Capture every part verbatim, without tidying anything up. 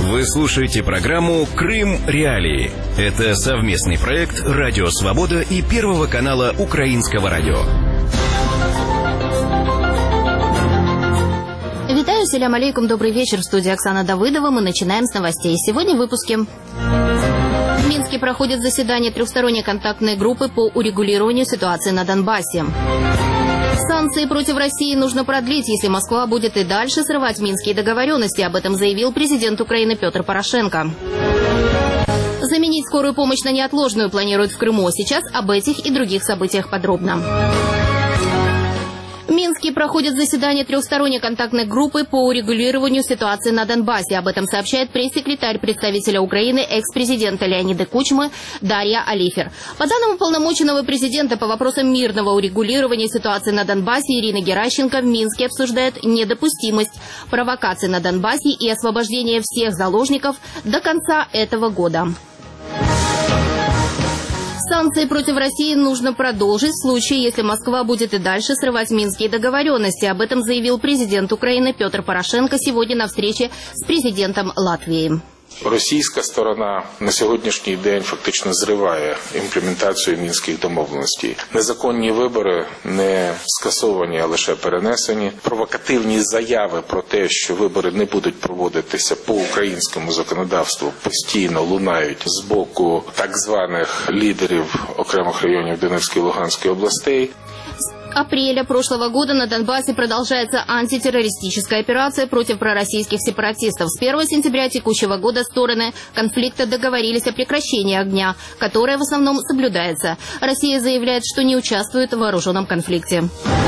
Вы слушаете программу «Крым. Реалии». Это совместный проект «Радио Свобода» и Первого канала Украинского радио. Витаю, селям алейкум, добрый вечер. В студии Оксана Давыдова. Мы начинаем с новостей. Сегодня в выпуске. В Минске проходит заседание трехсторонней контактной группы по урегулированию ситуации на Донбассе. Санкции против России нужно продлить, если Москва будет и дальше срывать минские договоренности. Об этом заявил президент Украины Петр Порошенко. Заменить скорую помощь на неотложную планируют в Крыму. Сейчас об этих и других событиях подробно. В Минске проходит заседание трехсторонней контактной группы по урегулированию ситуации на Донбассе. Об этом сообщает пресс-секретарь представителя Украины, экс-президента Леонида Кучмы Дарья Алифер. По данным уполномоченного президента по вопросам мирного урегулирования ситуации на Донбассе Ирины Геращенко, в Минске обсуждают недопустимость провокаций на Донбассе и освобождение всех заложников до конца этого года. Санкции против России нужно продолжить в случае, если Москва будет и дальше срывать минские договоренности. Об этом заявил президент Украины Петр Порошенко сегодня на встрече с президентом Латвии. Російська сторона на сьогоднішній день фактично зриває імплементацію мінських домовленостей. Незаконні вибори не скасовані, а лише перенесені. Провокативні заяви про те, що вибори не будуть проводитися по українському законодавству, постійно лунають з боку так званих лідерів окремих районів Донецької і Луганської областей. Апреля прошлого года на Донбассе продолжается антитеррористическая операция против пророссийских сепаратистов. С первого сентября текущего года стороны конфликта договорились о прекращении огня, которое в основном соблюдается. Россия заявляет, что не участвует в вооруженном конфликте.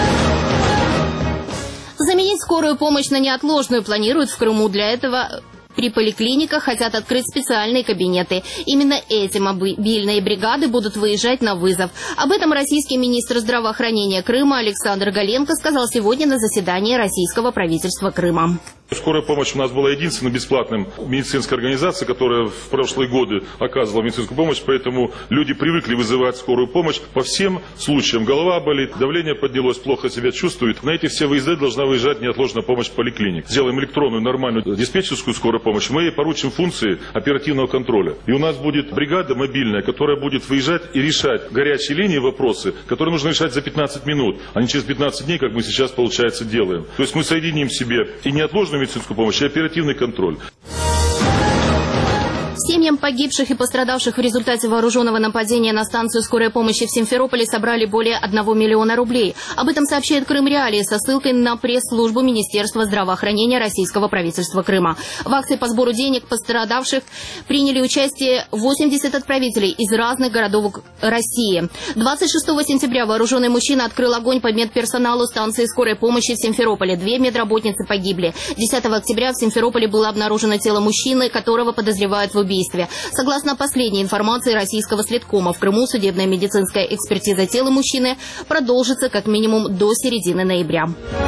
Заменить скорую помощь на неотложную планируют в Крыму. Для этого при поликлиниках хотят открыть специальные кабинеты. Именно эти мобильные бригады будут выезжать на вызов. Об этом российский министр здравоохранения Крыма Александр Галенко сказал сегодня на заседании российского правительства Крыма. Скорая помощь у нас была единственной бесплатной медицинской организацией, которая в прошлые годы оказывала медицинскую помощь, поэтому люди привыкли вызывать скорую помощь по всем случаям. Голова болит, давление поднялось, плохо себя чувствует. На эти все выезды должна выезжать неотложная помощь в поликлиник. Сделаем электронную нормальную диспетчерскую скорую помощь, мы ей поручим функции оперативного контроля. И у нас будет бригада мобильная, которая будет выезжать и решать горячие линии вопросы, которые нужно решать за пятнадцать минут, а не через пятнадцать дней, как мы сейчас, получается, делаем. То есть мы соединим в себе и неотложную медицинскую помощь, и оперативный контроль. Семьям погибших и пострадавших в результате вооруженного нападения на станцию скорой помощи в Симферополе собрали более одного миллиона рублей. Об этом сообщает Крым Реалии со ссылкой на пресс-службу Министерства здравоохранения российского правительства Крыма. В акции по сбору денег пострадавших приняли участие восемьдесят отправителей из разных городов России. двадцать шестого сентября вооруженный мужчина открыл огонь по медперсоналу станции скорой помощи в Симферополе. Две медработницы погибли. десятого октября в Симферополе было обнаружено тело мужчины, которого подозревают в убийстве. Согласно последней информации российского следкома, в Крыму судебная медицинская экспертиза тела мужчины продолжится как минимум до середины ноября.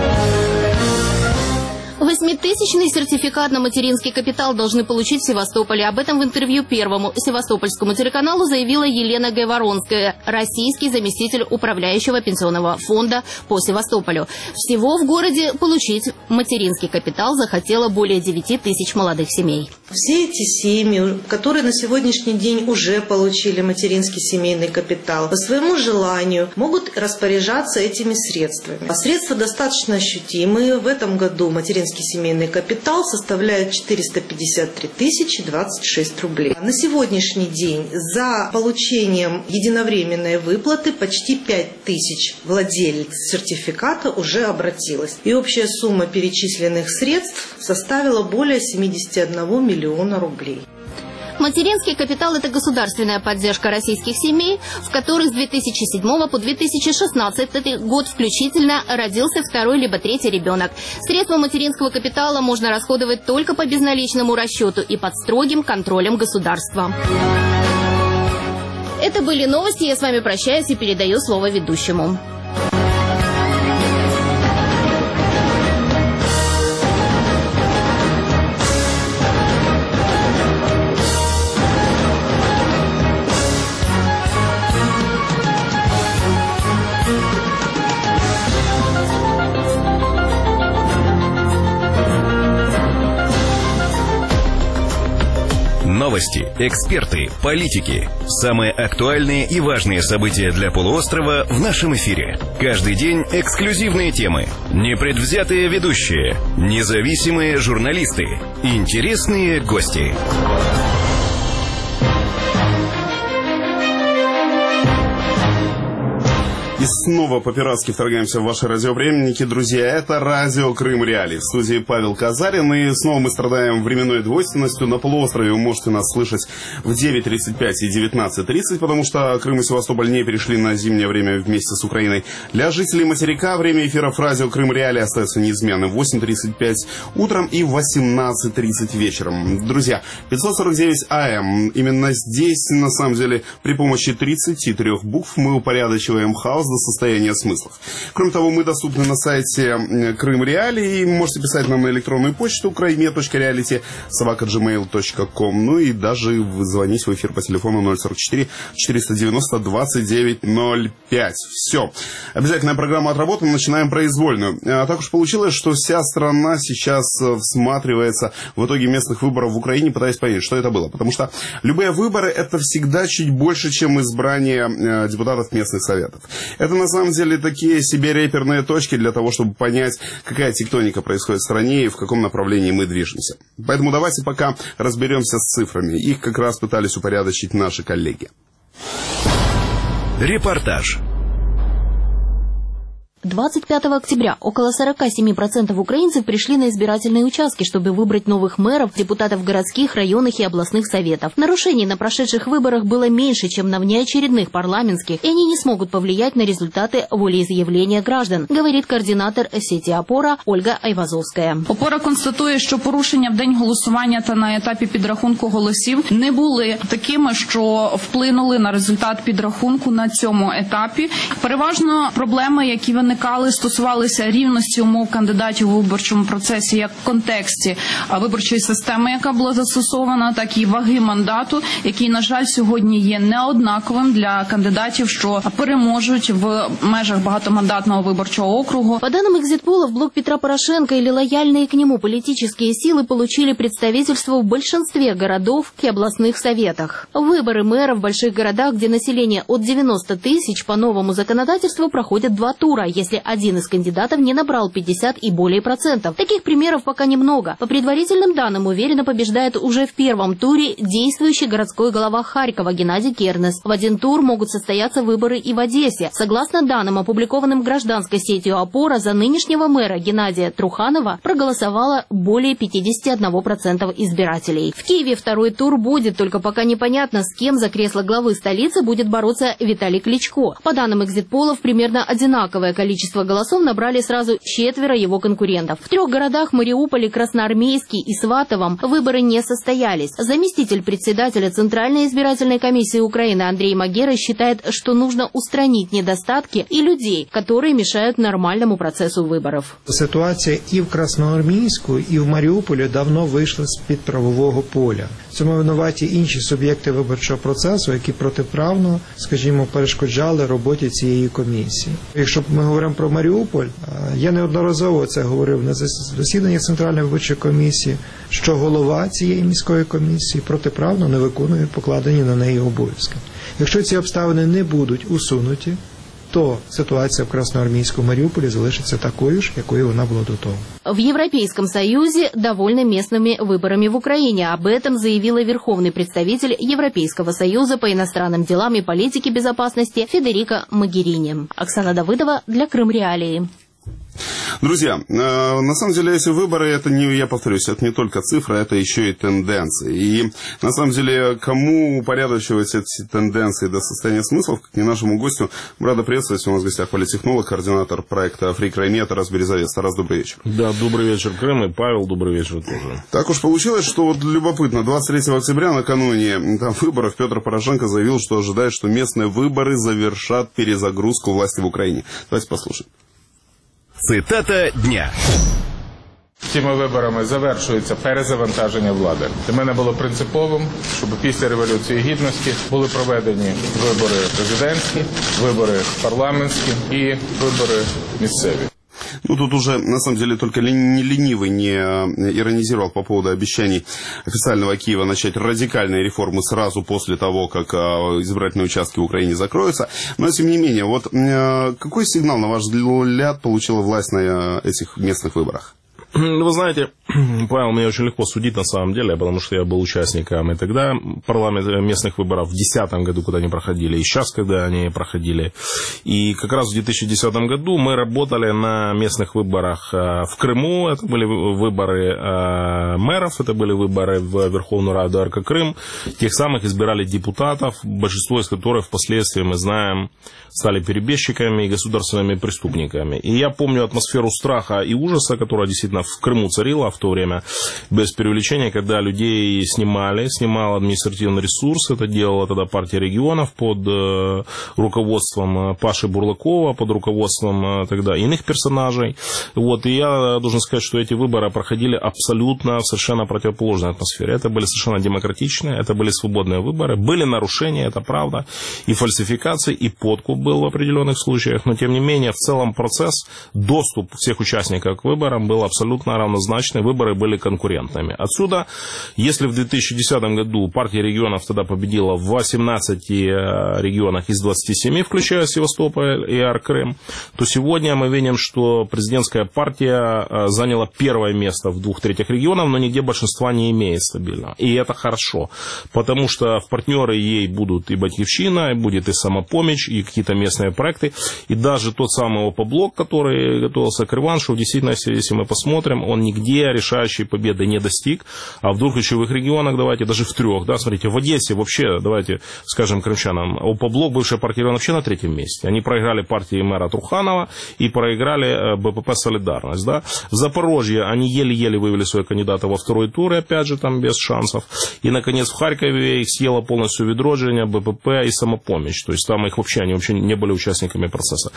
Восьмитысячный сертификат на материнский капитал должны получить в Севастополе. Об этом в интервью Первому севастопольскому телеканалу заявила Елена Гайворонская, российский заместитель управляющего пенсионного фонда по Севастополю. Всего в городе получить материнский капитал захотело более девяти тысяч молодых семей. Все эти семьи, которые на сегодняшний день уже получили материнский семейный капитал, по своему желанию могут распоряжаться этими средствами. А средства достаточно ощутимые. В этом году материнский семейный капитал составляет четыреста пятьдесят три тысячи двадцать шесть рублей. На сегодняшний день за получением единовременной выплаты почти пять тысяч владельцев сертификата уже обратилось. И общая сумма перечисленных средств составила более семидесяти одного миллиона рублей. Материнский капитал – это государственная поддержка российских семей, в которых с две тысячи седьмого по две тысячи шестнадцатый год включительно родился второй либо третий ребенок. Средства материнского капитала можно расходовать только по безналичному расчету и под строгим контролем государства. Это были новости. Я с вами прощаюсь и передаю слово ведущему. Новости, эксперты, политики. Самые актуальные и важные события для полуострова в нашем эфире. Каждый день эксклюзивные темы, непредвзятые ведущие, независимые журналисты, интересные гости. И снова по-пиратски вторгаемся в ваши радиоприемники. Друзья, это радио Крым Реалии. В студии Павел Казарин. И снова мы страдаем временной двойственностью. На полуострове вы можете нас слышать в девять тридцать пять и девятнадцать тридцать, потому что Крым и Севастополь не перешли на зимнее время вместе с Украиной. Для жителей материка время эфиров радио Крым Реалии остается неизменным. В восемь тридцать пять утром и в восемнадцать тридцать вечером. Друзья, пятьсот сорок девять АМ. Именно здесь, на самом деле, при помощи тридцати трёх букв мы упорядочиваем хаос до состояния смыслов. Кроме того, мы доступны на сайте Крым Реалии. Можете писать нам на электронную почту крайме точка реалити собака джимейл точка ком. Ну и даже звонить в эфир по телефону ноль сорок четыре четыреста девяносто двадцать девять ноль пять. Все. Обязательная программа отработана. Начинаем произвольную. А так уж получилось, что вся страна сейчас всматривается в итоге местных выборов в Украине, пытаясь понять, что это было. Потому что любые выборы — это всегда чуть больше, чем избрание депутатов местных советов. Это на самом деле такие себе реперные точки для того, чтобы понять, какая тектоника происходит в стране и в каком направлении мы движемся. Поэтому давайте пока разберемся с цифрами. Их как раз пытались упорядочить наши коллеги. Репортаж. двадцать пятого октября около сорок семь процентов украинцев пришли на избирательные участки, чтобы выбрать новых мэров, депутатов городских, районных и областных советов. Нарушений на прошедших выборах было меньше, чем на внеочередных парламентских, и они не смогут повлиять на результаты волеизъявления граждан, говорит координатор сети «Опора» Ольга Айвазовська. «Опора» констатує, що порушення в день голосування та на етапі підрахунку голосів не були такими, що вплинули на результат підрахунку на цьому етапі. Переважно проблеми, які вони Виникали, стосувалися рівності умов кандидатів у виборчому процесі як в контексті виборчої системи, яка була застосована, так і ваги мандату, який, на жаль, сьогодні є неоднаковим для кандидатів, що переможуть в межах багатомандатного виборчого округу. По данным экзитполов, блок Петра Порошенко или лояльные к нему политические силы получили представительство в большинстве городов и областных советах. Выборы мэра в больших городах, где население от девяноста тысяч, по новому законодательству проходят два тура, если один из кандидатов не набрал пятьдесят и более процентов. Таких примеров пока немного. По предварительным данным, уверенно побеждает уже в первом туре действующий городской глава Харькова Геннадий Кернес. В один тур могут состояться выборы и в Одессе. Согласно данным, опубликованным гражданской сетью «Опора», за нынешнего мэра Геннадия Труханова проголосовало более пятидесяти одного процента избирателей. В Киеве второй тур будет, только пока непонятно, с кем за кресло главы столицы будет бороться Виталий Кличко. По данным экзитполов, примерно одинаковое количество Количество голосов набрали сразу четверо его конкурентов. В трех городах — Мариуполе, Красноармейске и Сватовом — выборы не состоялись. Заместитель председателя Центральной избирательной комиссии Украины Андрей Магера считает, что нужно устранить недостатки и людей, которые мешают нормальному процессу выборов. Ситуація і в Красноармійську, і в Маріуполі давно вийшла з-під правового поля. Цьому винуваті інші суб'єкти виборчого процесу, які протиправно, скажімо, перешкоджали роботі цієї комісії. Якщо ми говоримо про Маріуполь, я неодноразово це говорив на засіданнях Центральної виборчої комісії, що голова цієї міської комісії протиправно не виконує покладені на неї обов'язки. Якщо ці обставини не будуть усунуті, то ситуация в Красноармейском Мариуполе залишится такой же, якою вона была до того. В Европейском Союзе довольны местными выборами в Украине. Об этом заявила верховный представитель Европейского Союза по иностранным делам и политике безопасности Федерико Могерини. Оксана Давыдова для Крым Реалии. Друзья, на самом деле эти выборы, это не, я повторюсь, это не только цифры, это еще и тенденции. И на самом деле, кому упорядочивать эти тенденции до состояния смыслов, как не нашему гостю, рада приветствовать. У нас в гостях политтехнолог, координатор проекта «Фри Крайме» Тарас Березовец. Тарас, добрый вечер. Да, добрый вечер, Крым, и Павел, добрый вечер тоже. Так уж получилось, что вот любопытно, двадцать третьего октября, накануне там, выборов, Петр Порошенко заявил, что ожидает, что местные выборы завершат перезагрузку власти в Украине. Давайте послушаем. Цитата дня. Цими виборами завершується перезавантаження влади. Для мене було принциповим, щоб після Революції Гідності були проведені вибори президентські, вибори парламентські і вибори місцеві. Ну, тут уже, на самом деле, только не ленивый не иронизировал по поводу обещаний официального Киева начать радикальные реформы сразу после того, как избирательные участки в Украине закроются. Но, тем не менее, вот какой сигнал, на ваш взгляд, получила власть на этих местных выборах? Вы знаете, Павел, мне очень легко судить на самом деле, потому что я был участником и тогда парламент местных выборов в две тысячи десятом году, когда они проходили, и сейчас, когда они проходили. И как раз в две тысячи десятом году мы работали на местных выборах в Крыму, это были выборы мэров, это были выборы в Верховную Раду эр ка Крым, тех самых избирали депутатов, большинство из которых впоследствии, мы знаем, стали перебежчиками и государственными преступниками. И я помню атмосферу страха и ужаса, которая действительно в Крыму царила в то время, без преувеличения, когда людей снимали, снимал административный ресурс, это делала тогда партия регионов под э, руководством Паши Бурлакова, под руководством э, тогда иных персонажей. Вот, и я должен сказать, что эти выборы проходили абсолютно в совершенно противоположной атмосфере. Это были совершенно демократичные, это были свободные выборы, были нарушения, это правда, и фальсификации, и подкуп был в определенных случаях, но тем не менее в целом процесс, доступ всех участников к выборам был абсолютно равнозначный, выборы были конкурентными. Отсюда, если в две тысячи десятом году партия регионов тогда победила в восемнадцати регионах из двадцати семи, включая Севастополь и Ар-Крым, то сегодня мы видим, что президентская партия заняла первое место в двух третьих регионов, но нигде большинства не имеет стабильно. И это хорошо, потому что в партнеры ей будут и Батьковщина, и будет и Самопомощь, и какие-то местные проекты, и даже тот самый ОП-блок, который готовился к реваншу, в действительности, если мы посмотрим, он нигде решающей победы не достиг, а в двух ключевых регионах, давайте, даже в трех, да, смотрите, в Одессе вообще, давайте скажем крымчанам, ОП-блок, бывшая партия регионов, вообще на третьем месте. Они проиграли партии мэра Труханова и проиграли БПП «Солидарность», да. В Запорожье они еле-еле вывели своего кандидата во второй тур, опять же, там без шансов. И, наконец, в Харькове их съела полностью Відродження, БПП и Самопомощь, то есть там их вообще, они вообще не были участниками процесса.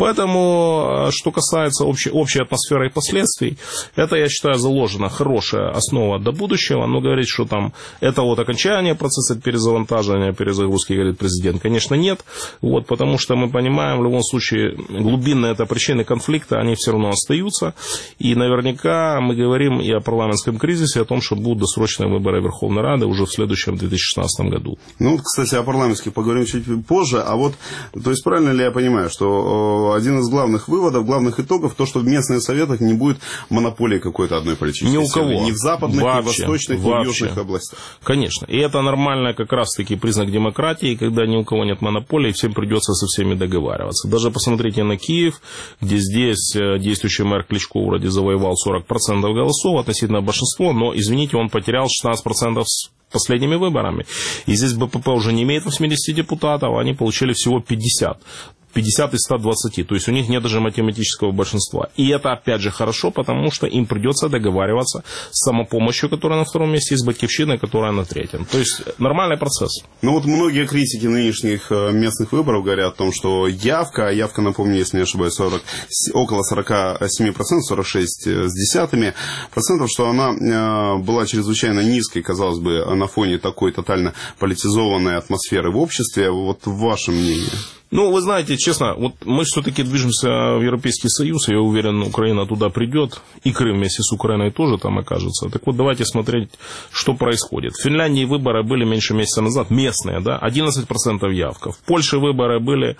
Поэтому, что касается общей, общей атмосферы и последствий, это, я считаю, заложена хорошая основа до будущего, но говорить, что там это вот окончание процесса перезавантаживания, перезагрузки, говорит президент, конечно, нет, вот, потому что мы понимаем, в любом случае, глубинные это причины конфликта, они все равно остаются, и наверняка мы говорим и о парламентском кризисе, о том, что будут досрочные выборы Верховной Рады уже в следующем две тысячи шестнадцатом году. Ну, кстати, о парламентских поговорим чуть позже, а вот, то есть, правильно ли я понимаю, что один из главных выводов, главных итогов, то, что в местных советах не будет монополии какой-то одной политической ни у силы, кого. Ни в западных, вообще, ни в восточных, вообще. ни в южных областях. Конечно. И это нормально как раз-таки признак демократии, когда ни у кого нет монополии, всем придется со всеми договариваться. Даже посмотрите на Киев, где здесь действующий мэр Кличко вроде завоевал сорок процентов голосов, относительно большинства, но, извините, он потерял шестнадцать процентов с последними выборами. И здесь БПП уже не имеет восьмидесяти депутатов, они получили всего пятьдесят. пятьдесят из ста двадцати, то есть у них нет даже математического большинства. И это, опять же, хорошо, потому что им придется договариваться с Самопомощью, которая на втором месте, и с Батьковщиной, которая на третьем. То есть нормальный процесс. Ну вот многие критики нынешних местных выборов говорят о том, что явка, явка, напомню, если не ошибаюсь, сорок, около сорок семь процентов, сорок шесть с десятыми процентов, что она была чрезвычайно низкой, казалось бы, на фоне такой тотально политизованной атмосферы в обществе. Вот ваше мнение? Ну, вы знаете, честно, вот мы все-таки движемся в Европейский Союз, я уверен, Украина туда придет, и Крым вместе с Украиной тоже там окажется. Так вот, давайте смотреть, что происходит. В Финляндии выборы были меньше месяца назад, местные, да, одиннадцать процентов явка. В Польше выборы были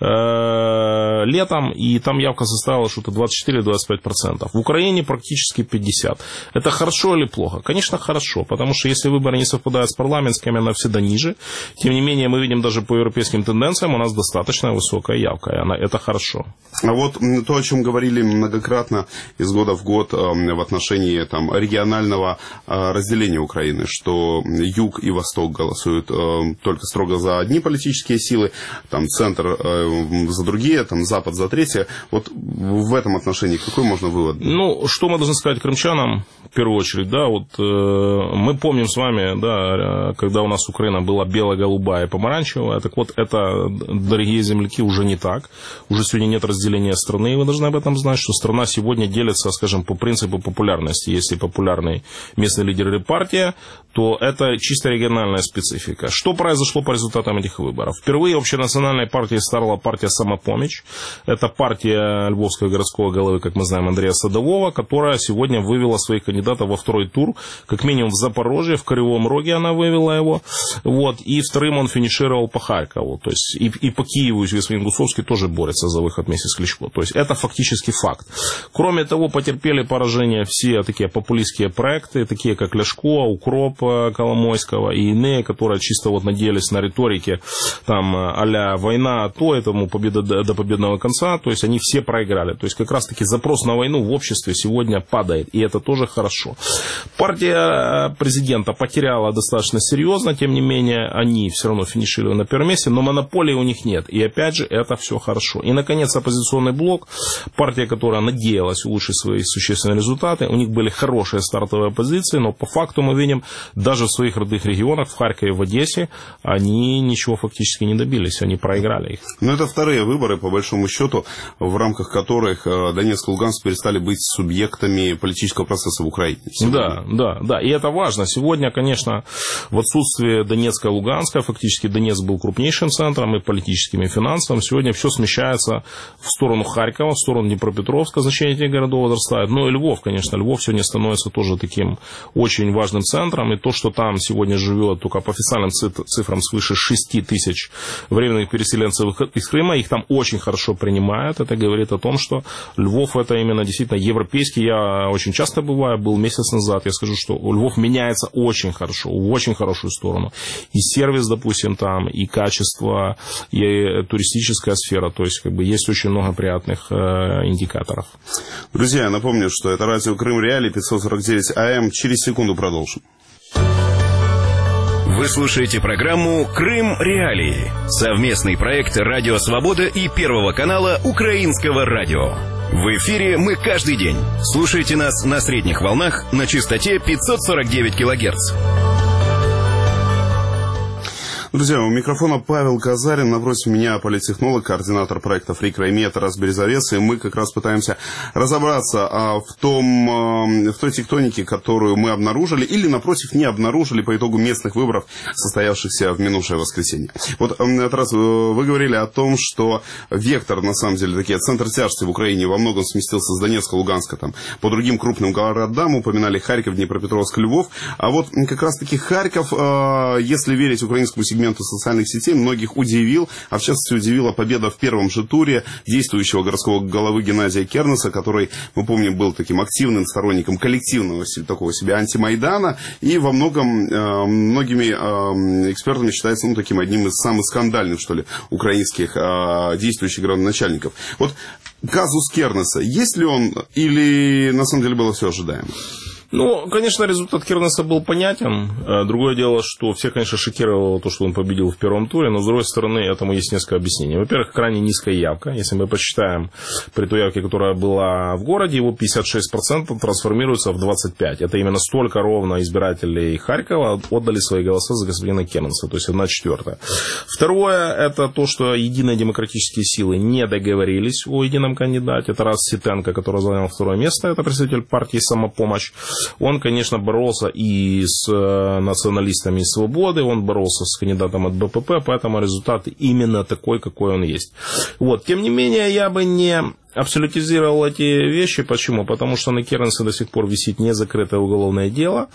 э, летом, и там явка составила что-то двадцать четыре - двадцать пять процентов. В Украине практически пятьдесят процентов. Это хорошо или плохо? Конечно, хорошо, потому что если выборы не совпадают с парламентскими, она всегда ниже. Тем не менее, мы видим даже по европейским тенденциям, у нас достаточно достаточно высокая явка, и она, это хорошо. А вот то, о чем говорили многократно из года в год в отношении там, регионального разделения Украины, что юг и восток голосуют только строго за одни политические силы, там центр за другие, там запад за третье. Вот в этом отношении какой можно вывод? Ну, что мы должны сказать крымчанам, в первую очередь, да, вот мы помним с вами, да, когда у нас Украина была бело-голубая и помаранчевая, так вот это дорогие земляки, уже не так. Уже сегодня нет разделения страны, и вы должны об этом знать, что страна сегодня делится, скажем, по принципу популярности. Если популярный местный лидер или партия, то это чисто региональная специфика. Что произошло по результатам этих выборов? Впервые общенациональной партией стала партия «Самопомощь». Это партия львовского городского головы, как мы знаем, Андрея Садового, которая сегодня вывела своих кандидатов во второй тур. Как минимум в Запорожье, в Кривом Роге она вывела его. Вот. И вторым он финишировал по Харькову. То есть и, и по Киеву Весьмин Гусовский тоже борется за выход вместе с Кличко. То есть это фактически факт. Кроме того, потерпели поражение все такие популистские проекты, такие как Ляшко, Укроп Коломойского и иные, которые чисто вот надеялись на риторике там а-ля война, то этому победа до победного конца. То есть они все проиграли. То есть как раз таки запрос на войну в обществе сегодня падает. И это тоже хорошо. Партия президента потеряла достаточно серьезно. Тем не менее, они все равно финишировали на первом месте. Но монополии у них нет. И опять же, это все хорошо. И, наконец, оппозиционный блок. Партия, которая надеялась улучшить свои существенные результаты. У них были хорошие стартовые позиции. Но по факту мы видим, даже в своих родных регионах, в Харькове, в Одессе, они ничего фактически не добились. Они проиграли их. Но это вторые выборы, по большому счету, в рамках которых Донецк и Луганск перестали быть субъектами политического процесса в Украине. Да, да, да. И это важно. Сегодня, конечно, в отсутствие Донецка и Луганска, фактически Донецк был крупнейшим центром и политическим, и финансовым. Сегодня все смещается в сторону Харькова, в сторону Днепропетровска, значение этих городов возрастает. Ну и Львов, конечно. Львов сегодня становится тоже таким очень важным центром. И то, что там сегодня живет только по официальным цифрам свыше шести тысяч временных переселенцев из Крыма, их там очень хорошо принимают. Это говорит о том, что Львов это именно действительно европейский. Я очень часто бываю, был месяц назад. Я скажу, что Львов меняется очень хорошо, в очень хорошую сторону. И сервис, допустим, там, и качество, и туристическая сфера. То есть, как бы, есть очень много приятных э, индикаторов. Друзья, я напомню, что это радио Крым Реалии, пятьсот сорок девять АМ. Через секунду продолжим. Вы слушаете программу «Крым Реалии». Совместный проект «Радио Свобода» и Первого канала Украинского радио. В эфире мы каждый день. Слушайте нас на средних волнах на частоте пятьсот сорок девять килогерц. Друзья, у микрофона Павел Казарин, напротив меня политтехнолог, координатор проекта «Фрик-Райме», Тарас Березовец, и мы как раз пытаемся разобраться а, в, том, а, в той тектонике, которую мы обнаружили, или, напротив, не обнаружили по итогу местных выборов, состоявшихся в минувшее воскресенье. Вот, Тарас, вы говорили о том, что вектор, на самом деле, такие, центр тяжести в Украине во многом сместился с Донецка, Луганска, там, по другим крупным городам, упоминали Харьков, Днепропетровск, Львов, а вот как раз-таки Харьков, а, если верить украинскому сегменту социальных сетей, многих удивил, а в частности удивила победа в первом же туре действующего городского головы Геннадия Кернеса, который, мы помним, был таким активным сторонником коллективного такого себе антимайдана, и во многом э, многими э, экспертами считается, ну, таким одним из самых скандальных, что ли, украинских э, действующих градоначальников. Вот казус Кернеса, есть ли он, или на самом деле было все ожидаемо? Ну, конечно, результат Кернеса был понятен. Другое дело, что все, конечно, шокировало то, что он победил в первом туре, но, с другой стороны, этому есть несколько объяснений. Во-первых, крайне низкая явка. Если мы посчитаем при той явке, которая была в городе, его пятьдесят шесть процентов трансформируется в двадцать пять процентов. Это именно столько ровно избирателей Харькова отдали свои голоса за господина Кернеса, то есть одна четвертая. Второе, это то, что единые демократические силы не договорились о едином кандидате. Это Тарас Ситенко, который занял второе место, это представитель партии «Самопомощь». Он, конечно, боролся и с националистами «Свободы», он боролся с кандидатом от БПП, поэтому результат именно такой, какой он есть. Вот. Тем не менее, я бы не абсолютизировал эти вещи. Почему? Потому что на Кернесе до сих пор висит незакрытое уголовное дело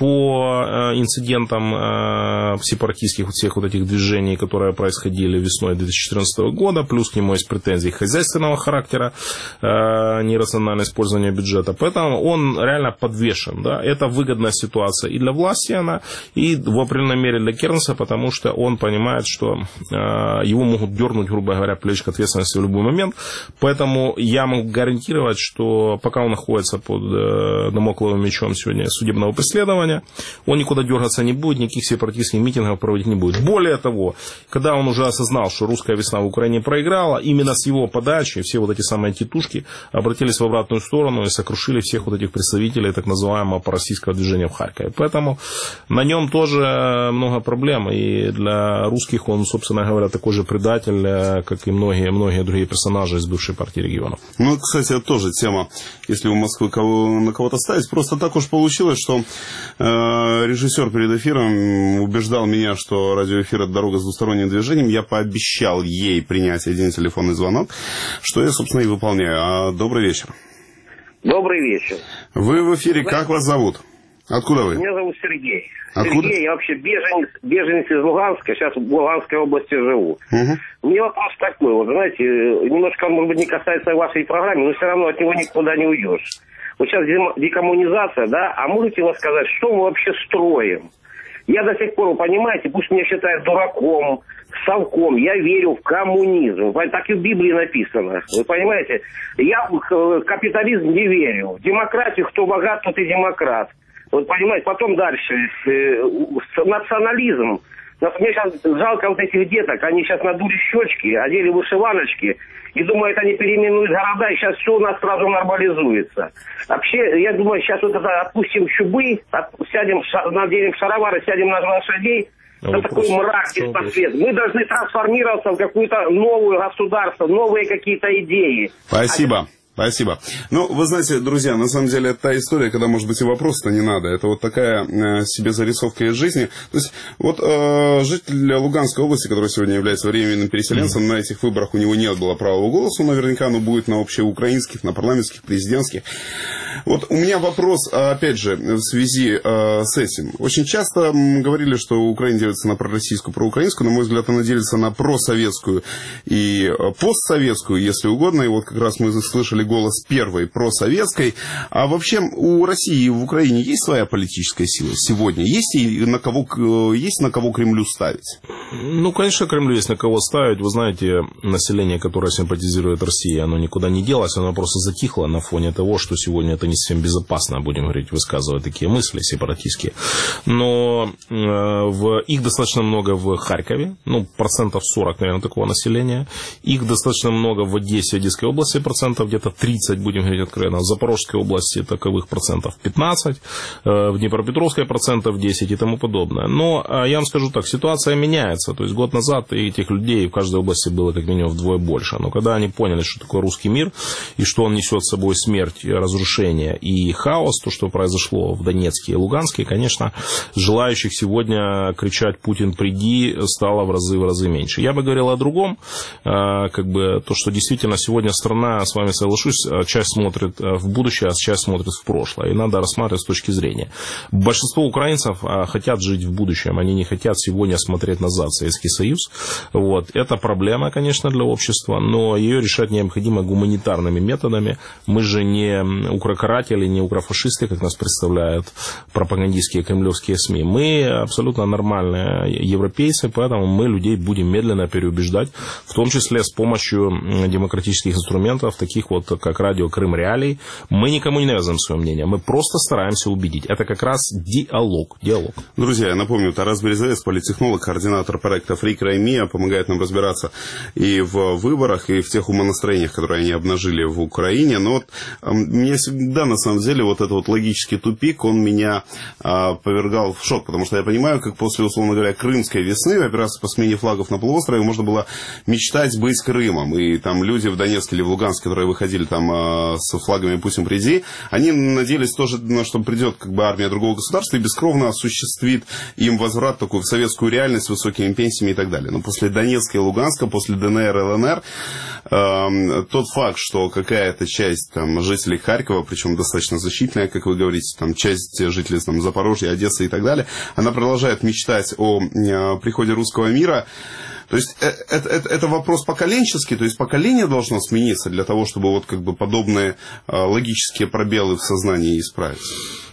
по инцидентам сепаратистских всех вот этих движений, которые происходили весной две тысячи четырнадцатого года, плюс к нему есть претензии хозяйственного характера, нерациональное использование бюджета. Поэтому он реально подвешен. Да? Это выгодная ситуация и для власти она, и в определенной мере для Кернеса, потому что он понимает, что его могут дернуть, грубо говоря, плечик ответственности в любой момент. Поэтому я могу гарантировать, что пока он находится под дамокловым мечом сегодня судебного преследования, голосования, он никуда дергаться не будет, никаких сепаратистских митингов проводить не будет. Более того, когда он уже осознал, что русская весна в Украине проиграла, именно с его подачи все вот эти самые титушки обратились в обратную сторону и сокрушили всех вот этих представителей так называемого пророссийского движения в Харькове. Поэтому на нем тоже много проблем, и для русских он, собственно говоря, такой же предатель, как и многие, многие другие персонажи из бывшей партии регионов. Ну, кстати, это тоже тема, если у Москвы кого, на кого-то ставить. Просто так уж получилось, что э, режиссер перед эфиром убеждал меня, что радиоэфир — это дорога с двусторонним движением. Я пообещал ей принять один телефонный звонок, что я, собственно, и выполняю. А, добрый вечер. Добрый вечер. Вы в эфире, как вас зовут? Откуда вы? Меня зовут Сергей. Откуда? Сергей, я вообще беженец, беженец из Луганска, сейчас в Луганской области живу. Угу. У меня вопрос такой, вот, знаете, немножко, может быть, не касается вашей программы, но все равно от него никуда не уйдешь. Вот сейчас декоммунизация, да, а можете вы сказать, что мы вообще строим? Я до сих пор, вы понимаете, пусть меня считают дураком, совком, я верю в коммунизм. Так и в Библии написано. Вы понимаете? Я в капитализм не верю. В демократию, кто богат, тот и демократ. Вот понимаете, потом дальше. Национализм. Мне сейчас жалко вот этих деток. Они сейчас надули щечки, одели вышиваночки и думают, они переименуют города, и сейчас все у нас сразу нормализуется. Вообще, я думаю, сейчас вот это отпустим чубы, сядем, наденем шаровары, сядем на лошадей. Это а такой мрак и посвет. Мы должны трансформироваться в какое-то новое государство, новые какие-то идеи. Спасибо. Спасибо. Ну, вы знаете, друзья, на самом деле, это та история, когда, может быть, и вопрос-то не надо. Это вот такая э, себе зарисовка из жизни. То есть, вот э, житель Луганской области, который сегодня является временным переселенцем, mm-hmm. на этих выборах у него нет было правого голоса, наверняка оно будет на общеукраинских, на парламентских, президентских. Вот у меня вопрос, опять же, в связи э, с этим. Очень часто говорили, что Украина делится на пророссийскую, проукраинскую. На мой взгляд, она делится на просоветскую и постсоветскую, если угодно. И вот как раз мы слышали голос первой просоветской. А вообще у России в Украине есть своя политическая сила сегодня? Есть и на кого, есть на кого Кремлю ставить? Ну, конечно, Кремлю есть на кого ставить. Вы знаете, население, которое симпатизирует России, оно никуда не делось, оно просто затихло на фоне того, что сегодня это не совсем безопасно, будем говорить, высказывать такие мысли сепаратистские. Но э, в, их достаточно много в Харькове, ну, процентов сорок, наверное, такого населения. Их достаточно много в Одессе, Одесской области, процентов где-то тридцать, будем говорить откровенно. В Запорожской области таковых процентов пятнадцать, э, в Днепропетровской процентов десять и тому подобное. Но э, я вам скажу так, ситуация меняется. То есть год назад этих людей в каждой области было как минимум вдвое больше. Но когда они поняли, что такое русский мир и что он несет с собой смерть, разрушение и хаос, то, что произошло в Донецке и Луганске, конечно, желающих сегодня кричать «Путин, приди!» стало в разы в разы меньше. Я бы говорил о другом, как бы то, что действительно сегодня страна, с вами соглашусь, часть смотрит в будущее, а часть смотрит в прошлое. И надо рассматривать с точки зрения. Большинство украинцев хотят жить в будущем, они не хотят сегодня смотреть назад в Советский Союз. Вот. Это проблема, конечно, для общества, но ее решать необходимо гуманитарными методами. Мы же не укрокаратели, не укрофашисты, как нас представляют пропагандистские кремлевские СМИ. Мы абсолютно нормальные европейцы, поэтому мы людей будем медленно переубеждать, в том числе с помощью демократических инструментов, таких вот, как радио «Крым Реалий». Мы никому не навязываем свое мнение, мы просто стараемся убедить. Это как раз диалог. диалог. Друзья, я напомню, Тарас Березовец, политтехнолог, координатор проекта Free Crimea, помогает нам разбираться и в выборах, и в тех умонастроениях, которые они обнажили в Украине. Но вот мне всегда, на самом деле, вот этот вот логический тупик, он меня а, повергал в шок, потому что я понимаю, как после, условно говоря, крымской весны, операции по смене флагов на полуострове, можно было мечтать быть Крымом. И там люди в Донецке или в Луганске, которые выходили там а, с флагами «Путин, приди», они надеялись тоже, на что придет как бы армия другого государства и бескровно осуществит им возврат такую в советскую реальность с высокими пенсиями и так далее. Но после Донецка и Луганска, после ДНР и ЛНР, э, тот факт, что какая-то часть там, жителей Харькова, причем достаточно значительная, как вы говорите, там, часть жителей там, Запорожья, Одессы и так далее, она продолжает мечтать о э, приходе русского мира. То есть это, это, это вопрос поколенческий, то есть поколение должно смениться для того, чтобы вот как бы подобные э, логические пробелы в сознании исправить.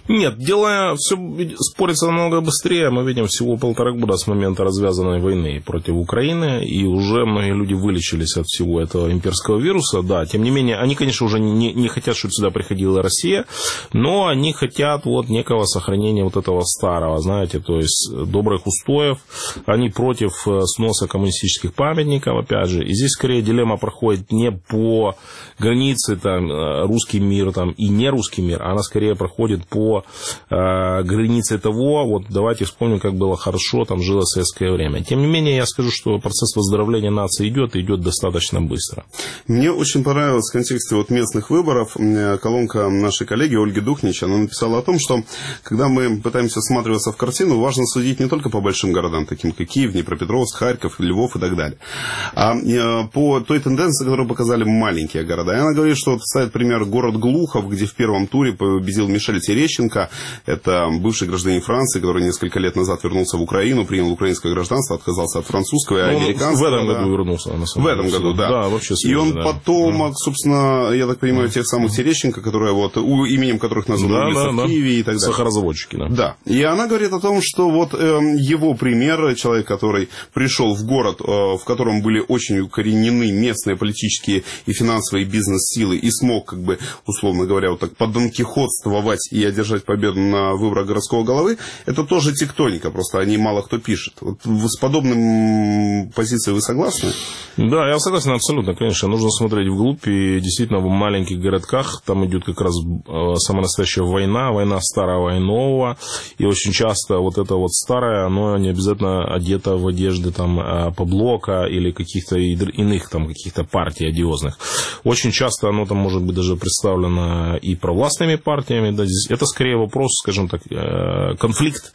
Нет, дело все спорится намного быстрее. Мы видим всего полтора года с момента развязанной войны против Украины, и уже многие люди вылечились от всего этого имперского вируса. Да, тем не менее, они, конечно, уже не, не хотят, чтобы сюда приходила Россия, но они хотят вот некого сохранения вот этого старого, знаете, то есть добрых устоев. Они против сноса коммунистических памятников, опять же. И здесь, скорее, дилемма проходит не по границе там, русский мир там, и не русский мир, она скорее проходит по э, границе того, вот давайте вспомним, как было хорошо, там жило советское время. Тем не менее, я скажу, что процесс выздоровления нации идет, и идет достаточно быстро. Мне очень понравилось в контексте вот местных выборов колонка нашей коллеги Ольги Духнич. Она написала о том, что когда мы пытаемся всматриваться в картину, важно судить не только по большим городам, таким как Киев, Днепропетровск, Харьков, Львов и так далее, а по той тенденции, которую показали маленькие города. И она говорит, что вот ставит пример город Глухов, где в первом туре победил Мишель Терещенко. Это бывший гражданин Франции, который несколько лет назад вернулся в Украину, принял украинское гражданство, отказался от французского и ну, американского. В этом да. году вернулся, на самом В этом деле. году, да. да вообще свежий, и он да. потомок, собственно, я так понимаю, тех самых Терещенко, которые вот, у, именем которых названы да, улицы да, в да. Киеве и так далее. Сахарозаводчики, да. Да. И она говорит о том, что вот э, его пример, человек, который пришел в город, э, в котором были очень укоренены местные политические и финансовые бизнес-силы, и смог, как бы, условно говоря, вот так подонкихотствовать и одержать победу на выборах городского головы, это тоже тектоника, просто о ней мало кто пишет. Вот с подобным позицией вы согласны? Да, я согласен абсолютно, конечно. Нужно смотреть вглубь, и действительно в маленьких городках там идет как раз самая настоящая война, война старого и нового, и очень часто вот это вот старое, оно не обязательно одето в одежды там Паблока или каких-то иных там каких-то партий одиозных. Очень часто оно там может быть даже представлено и провластными партиями. Да, это скорее вопрос, скажем так, конфликт.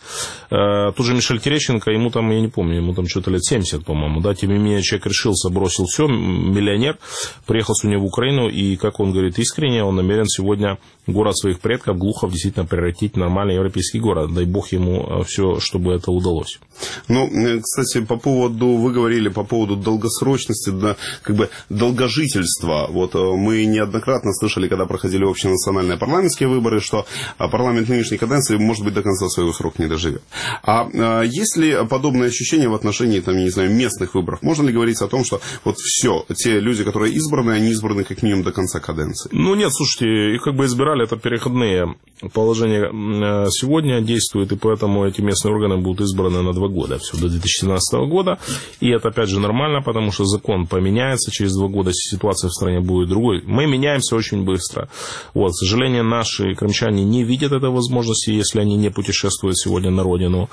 Тот же Мишель Терещенко, ему там, я не помню, ему там что-то лет семьдесят, по-моему, да, тем не менее человек решился, бросил все, миллионер, приехал сегодня в Украину, и, как он говорит искренне, он намерен сегодня город своих предков, Глухов, действительно превратить в нормальный европейский город. Дай бог ему все, чтобы это удалось. Ну, кстати, по поводу, вы говорили по поводу долгосрочности, да, как бы долгожительства. Вот мы неоднократно слышали, когда проходили общенациональные парламентские выборы, что парламент нынешней каденции, может быть, до конца своего срока не доживет. А, а есть ли подобное ощущение в отношении, там, я не знаю, местных выборов? Можно ли говорить о том, что вот все, те люди, которые избраны, они избраны как минимум до конца каденции? Ну, нет, слушайте, их как бы избирали, это переходные положения сегодня действуют, и поэтому эти местные органы будут избраны на два года, все, до две тысячи семнадцатого года, и это, опять же, нормально, потому что закон поменяется, через два года ситуация в стране будет другой. Мы меняемся очень быстро. Вот, к сожалению, наши крымчане не видят этой возможности, если они не путешествуют сегодня на родину,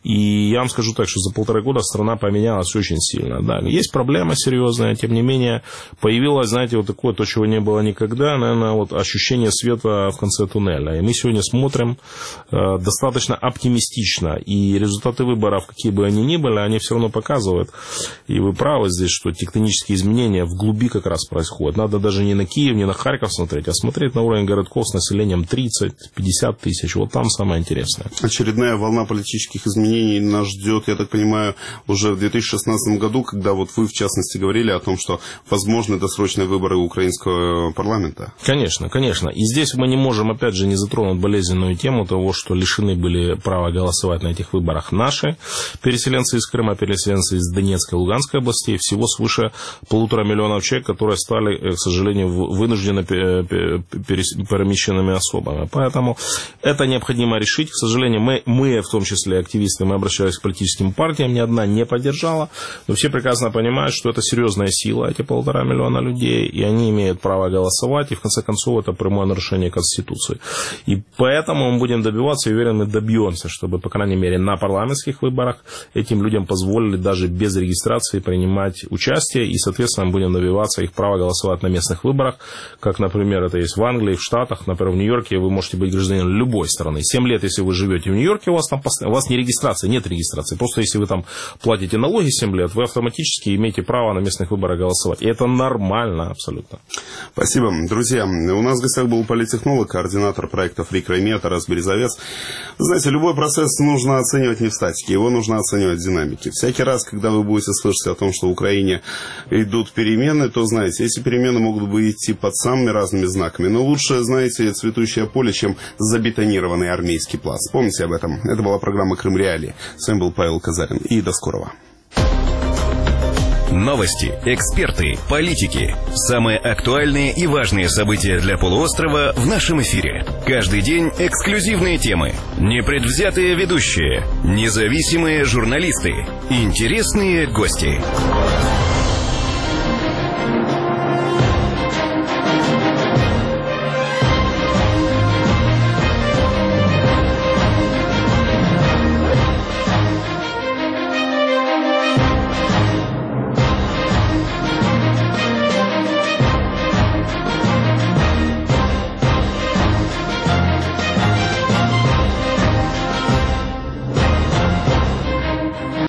и я вам скажу так, что за полтора года страна поменялась очень сильно, да, есть проблема серьезная, тем не менее, появилось, знаете, вот такое, то, чего не было никогда, наверное, вот ощущение света в конце туннеля, и мы сегодня смотрим э, достаточно оптимистично, и результаты выборов, какие бы они ни были, они все равно показывают, и вы правы здесь, что тектонические изменения в глуби как раз происходят. Надо даже не на Киев, не на Харьков смотреть, а смотреть на уровень городков с населением тридцать-пятьдесят тысяч. Вот там самое интересное. Очередная волна политических изменений нас ждет, я так понимаю, уже в две тысячи шестнадцатом году, когда вот вы, в частности, говорили о том, что возможны досрочные выборы украинского парламента. Конечно, конечно. И здесь мы не можем, опять же, не затронуть болезненную тему того, что лишены были права голосовать на этих выборах наши переселенцы из Крыма, переселенцы из Донецкой и Луганской областей, всего свыше полутора миллионов человек, которые стали, к сожалению, вынужденно перемещенными особами. Поэтому это необходимо решить. К сожалению, мы, мы, в том числе активисты, мы обращались к политическим партиям, ни одна не поддержала, но все прекрасно понимают, что это серьезная сила, эти полтора миллиона людей, и они имеют право голосовать, и в конце концов это прямое нарушение Конституции. И поэтому мы будем добиваться, и уверен, мы добьемся, чтобы, по крайней мере, на парламентских выборах этим людям позволили даже без регистрации принимать участие, и, соответственно, мы будем добиваться их права голосовать на местных выборах, как, например, это есть в Англии, в Штатах, например, в Нью-Йорке вы можете быть гражданином любой страны. семь лет, если вы живете в Нью-Йорке, у вас там у вас не регистрация, нет регистрации. Просто если вы там платите налоги семь лет, вы автоматически имеете право на местных выборах голосовать. И это нормально абсолютно. Спасибо. Друзья, у нас в гостях был политтехнолог, координатор проекта Free Crimea Тарас Березовец. Знаете, любой процесс нужно оценивать не в статике, его нужно оценивать в динамике. Всякий раз, когда вы будете слышать о том, что в Украине идут перемены, то, знаете, эти перемены могут быть идти под самыми разными знаками. Но лучше, знаете, цветущее поле, чем за забетонированный армейский плац. Помните об этом? Это была программа «Крым Реалии». С вами был Павел Казарин. И до скорого. Новости, эксперты, политики. Самые актуальные и важные события для полуострова в нашем эфире. Каждый день эксклюзивные темы, непредвзятые ведущие, независимые журналисты, интересные гости.